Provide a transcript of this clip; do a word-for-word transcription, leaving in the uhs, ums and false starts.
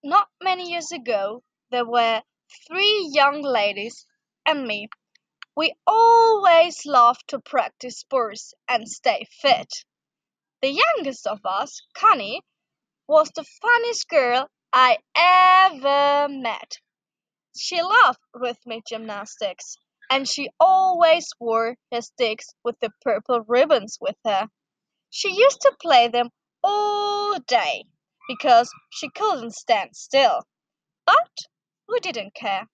Not many years ago, there were three young ladies and me. We always loved to practice sports and stay fit. The youngest of us, Connie, was the funniest girl I ever met. She loved rhythmic gymnastics, and she always wore her sticks with the purple ribbons with her. She used to play them all day because she couldn't stand still. But we didn't care.